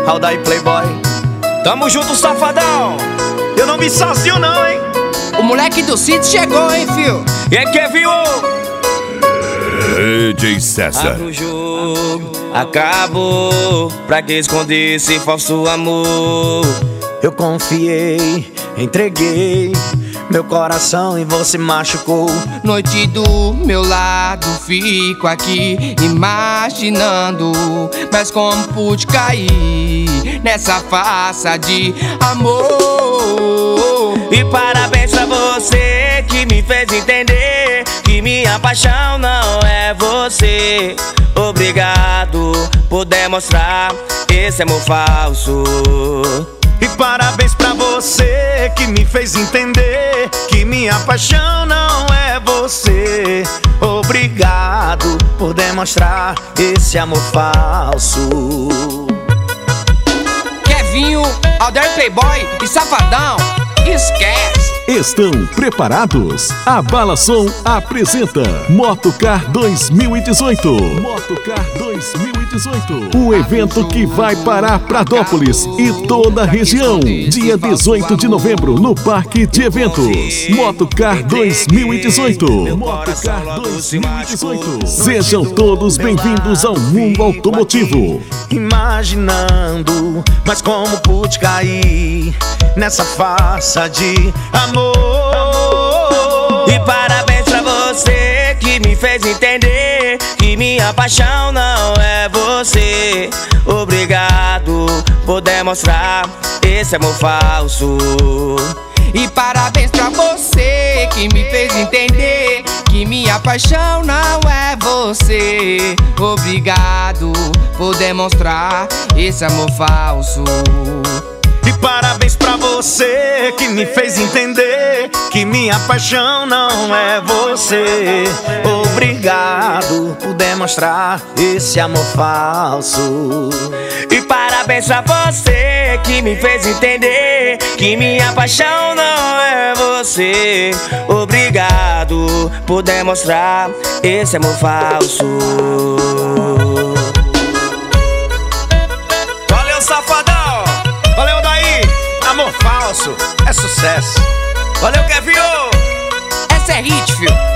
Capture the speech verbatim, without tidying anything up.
Aldair Playboy. Tamo junto, safadão. Eu não me sozinho não, hein? O moleque do sítio chegou, hein, fio? E é que viu? D J César. Abre o jogo, acabou. Pra que esconder esse falso amor? Eu confiei, entreguei meu coração e você machucou. Noite do meu lado, fico aqui imaginando, mas como pude cair nessa farsa de amor. E parabéns pra você que me fez entender que minha paixão não é você. Obrigado por demonstrar esse amor falso. E parabéns pra você que me fez entender que minha paixão não é você. Obrigado por demonstrar esse amor falso. Kevinho, Aldair Playboy e Safadão, esquece. Estão preparados? A Bala Som apresenta Motocar dois mil e dezoito. Motocar dois mil e dezoito. O evento que vai para Pradópolis e toda a região. Dia dezoito de novembro no Parque de Eventos. Motocar dois mil e dezoito. Motocar dois mil e dezoito. Sejam todos bem-vindos ao mundo automotivo. Imaginando, mas como pude cair nessa farsa de amor. E parabéns pra você que me fez entender que minha paixão não é você. Obrigado por demonstrar esse amor falso. E parabéns pra você que me fez entender que minha paixão não é você. Obrigado por demonstrar esse amor falso. E parabéns pra você que me fez entender que minha paixão não é você. Obrigado por demonstrar esse amor falso. E parabéns pra você que me fez entender que minha paixão não é você. Obrigado por demonstrar esse amor falso. Valeu, safadão! Valeu, Aldair! Amor falso é sucesso. Valeu, Kevinho! Essa é hit, fio.